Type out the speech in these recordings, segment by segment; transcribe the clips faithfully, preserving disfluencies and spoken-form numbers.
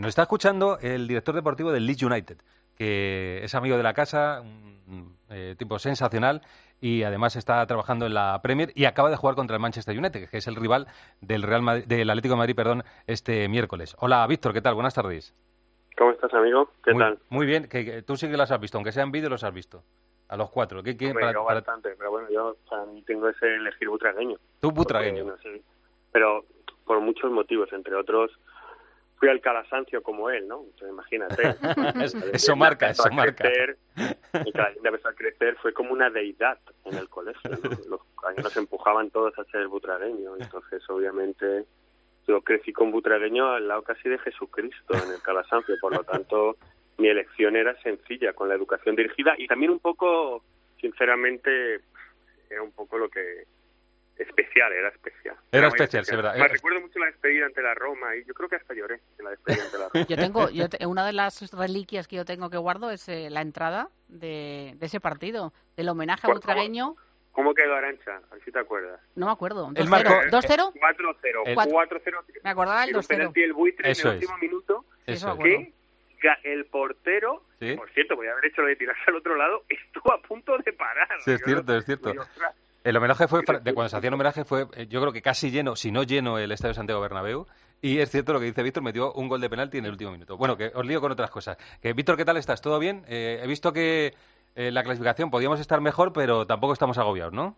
Nos está escuchando el director deportivo del Leeds United, que es amigo de la casa, un eh, tipo sensacional, y además está trabajando en la Premier y acaba de jugar contra el Manchester United, que es el rival del Real Madrid, del Atlético de Madrid, perdón, este miércoles. Hola, Víctor, ¿qué tal? Buenas tardes. ¿Cómo estás, amigo? ¿Qué muy, tal? Muy bien, que, que tú sí que las has visto, aunque sea en vídeo los has visto. A los cuatro. ¿Qué, qué, Hombre, para, yo para... bastante, pero bueno, yo para mí tengo ese elegir butragueño. Tú butragueño. Porque, no sé, pero por muchos motivos, entre otros, fui al Calasancio como él, ¿no? Entonces, imagínate. es, eso marca, eso marca. Crecer, y cada día empezó a crecer, fue como una deidad en el colegio, ¿no? Los años nos empujaban todos a ser butragueño, entonces obviamente yo crecí con butragueño al lado casi de Jesucristo en el Calasancio, por lo tanto mi elección era sencilla, con la educación dirigida y también un poco, sinceramente, era un poco lo que... especial, era especial. Era, era especial, especial, sí, verdad. Me recuerdo mucho la despedida ante la Roma y yo creo que hasta lloré en la despedida ante la Roma. Yo tengo, yo te, una de las reliquias que yo tengo que guardo es eh, la entrada de, de ese partido, del homenaje a Butragueño. ¿Cómo quedó Arantxa? A ver si te acuerdas. No me acuerdo. El marco, ¿dos cero? cuatro cero. cuatro cero. Me acordaba del dos cero. El buitre Eso en el último es. minuto. Eso que el portero, ¿sí? Por cierto, voy a haber hecho lo de tirarse al otro lado, estuvo a punto de parar. Sí, es cierto, es cierto. El homenaje fue, de cuando se hacía el homenaje fue, yo creo que casi lleno, si no lleno, el Estadio Santiago Bernabéu. Y es cierto lo que dice Víctor, metió un gol de penalti en el último minuto. Bueno, que os lío con otras cosas. Que, Víctor, ¿qué tal estás? ¿Todo bien? Eh, he visto que eh, la clasificación podíamos estar mejor, pero tampoco estamos agobiados, ¿no?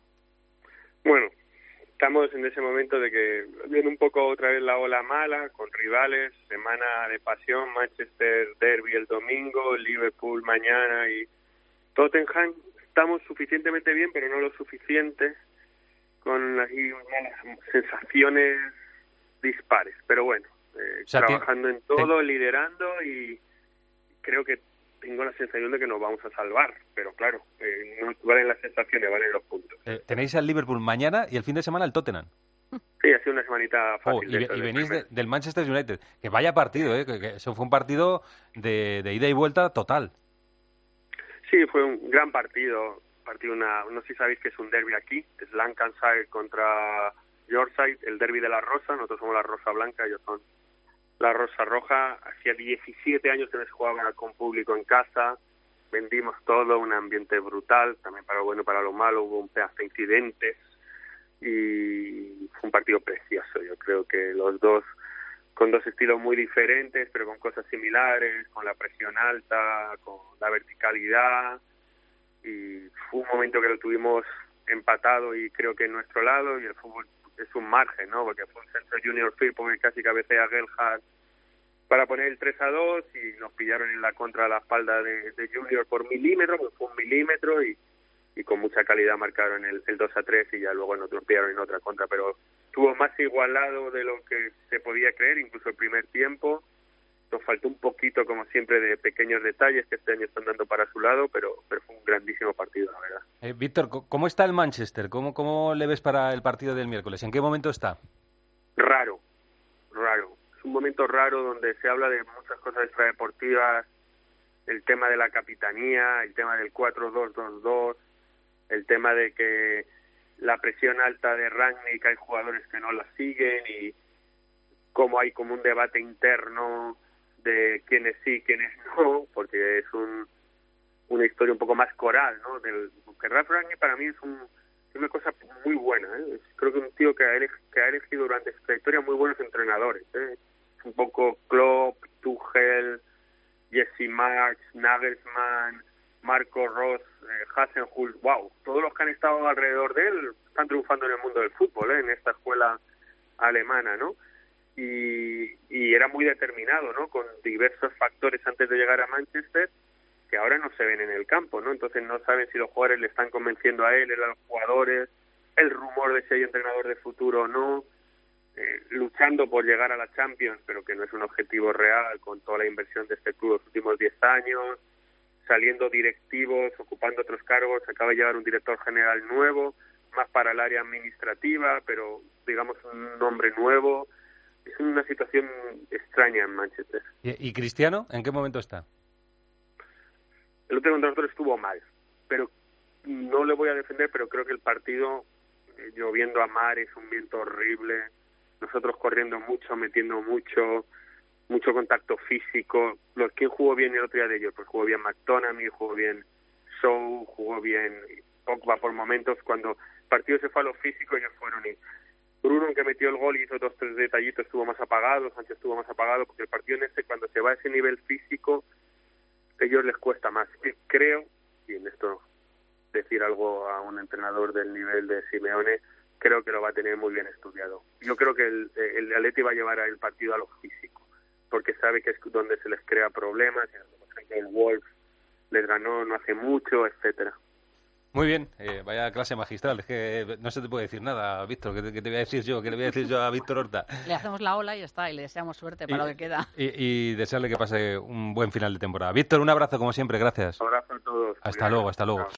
Bueno, estamos en ese momento de que viene un poco otra vez la ola mala, con rivales, semana de pasión, Manchester Derby el domingo, Liverpool mañana y Tottenham. Estamos suficientemente bien, pero no lo suficiente, con ahí unas sensaciones dispares. Pero bueno, eh, o sea, trabajando en todo, te... liderando y creo que tengo la sensación de que nos vamos a salvar. Pero claro, eh, no valen las sensaciones, valen los puntos. Eh, tenéis al Liverpool mañana y el fin de semana el Tottenham. Sí, ha sido una semanita fácil. Oh, y, de y venís de, del Manchester United. Que vaya partido, ¿eh? Que, que eso fue un partido de, de ida y vuelta total. Sí, fue un gran partido, partido una, no sé si sabéis que es un derby aquí, es Lancashire contra Yorkshire, el derby de la Rosa, nosotros somos la Rosa Blanca, ellos son la Rosa Roja. Hacía diecisiete años que no se jugaba con público en casa, vendimos todo, un ambiente brutal, también para lo bueno y para lo malo, hubo un pedazo de incidentes y fue un partido precioso. Yo creo que los dos con dos estilos muy diferentes, pero con cosas similares, con la presión alta, con la verticalidad, y fue un momento que lo tuvimos empatado y creo que en nuestro lado, y el fútbol es un margen, ¿no? Porque fue un centro Junior Firpo que casi cabecea a Gelhardt para poner el tres a dos y nos pillaron en la contra a la espalda de, de Junior por milímetro, pues fue un milímetro y, y con mucha calidad marcaron el, el dos a tres y ya luego nos pillaron en otra contra, pero estuvo más igualado de lo que se podía creer, incluso el primer tiempo. Nos faltó un poquito, como siempre, de pequeños detalles que este año están dando para su lado, pero, pero fue un grandísimo partido, la verdad. Eh, Víctor, ¿cómo está el Manchester? ¿Cómo, ¿Cómo le ves para el partido del miércoles? ¿En qué momento está? Raro, raro. Es un momento raro donde se habla de muchas cosas extradeportivas, el tema de la capitanía, el tema del cuatro dos dos dos, el tema de que la presión alta de Rangnick, hay jugadores que no la siguen y cómo hay como un debate interno de quiénes sí, quiénes no, porque es un una historia un poco más coral, ¿no? Del, porque Ralf Rangnick para mí es, un, es una cosa muy buena, ¿eh? Creo que un tío que ha, ele, que ha elegido durante su trayectoria muy buenos entrenadores, ¿eh? Un poco Klopp, Tuchel, Jesse Marsch, Nagelsmann, Marco Rose, eh, Hasenhüttl, wow, todos los que han estado alrededor de él están triunfando en el mundo del fútbol, ¿eh? En esta escuela alemana, ¿no? Y, y era muy determinado, ¿no? Con diversos factores antes de llegar a Manchester que ahora no se ven en el campo, ¿no? Entonces no saben si los jugadores le están convenciendo a él, a los jugadores, el rumor de si hay entrenador de futuro o no, eh, luchando por llegar a la Champions, pero que no es un objetivo real con toda la inversión de este club los últimos diez años, saliendo directivos, ocupando otros cargos, acaba de llegar un director general nuevo, más para el área administrativa, pero digamos un nombre nuevo. Es una situación extraña en Manchester. ¿Y, y Cristiano en qué momento está? El otro contra nosotros estuvo mal, pero no le voy a defender, pero creo que el partido, eh, lloviendo a mares, un viento horrible, nosotros corriendo mucho, metiendo mucho, mucho contacto físico. Los ¿quién jugó bien el otro día de ellos? Pues jugó bien McTominay, jugó bien Shaw, jugó bien Pogba por momentos. Cuando el partido se fue a lo físico, ellos fueron y Bruno, que metió el gol y hizo dos tres detallitos, estuvo más apagado, Sánchez estuvo más apagado, porque el partido en este, cuando se va a ese nivel físico, a ellos les cuesta más. Y creo, y en esto decir algo a un entrenador del nivel de Simeone, creo que lo va a tener muy bien estudiado. Yo creo que el, el Atleti va a llevar el partido a lo físico, porque sabe que es donde se les crea problemas, por ejemplo el Wolves les ganó no hace mucho, etcétera. Muy bien, eh, vaya clase magistral. Es que no se te puede decir nada, Víctor. ¿Qué te, qué te voy a decir yo? ¿Qué le voy a decir yo a Víctor Horta? Le hacemos la ola y ya está, y le deseamos suerte para y, lo que queda. Y, y desearle que pase un buen final de temporada. Víctor, un abrazo como siempre, gracias. Un abrazo a todos. Hasta luego, hasta luego.